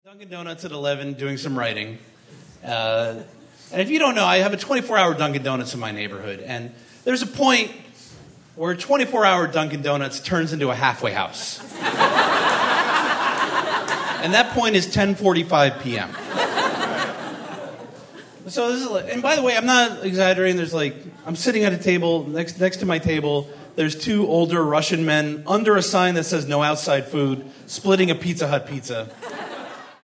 Dunkin' Donuts at 11 doing some writing. And if you don't know, I have a 24-hour Dunkin' Donuts in my neighborhood. And there's a point where a 24-hour Dunkin' Donuts turns into a halfway house. And that point is 10:45 p.m. So this is, and by the way, I'm not exaggerating. I'm sitting at a table next to my table. There's two older Russian men under a sign that says "No outside food," splitting a Pizza Hut pizza.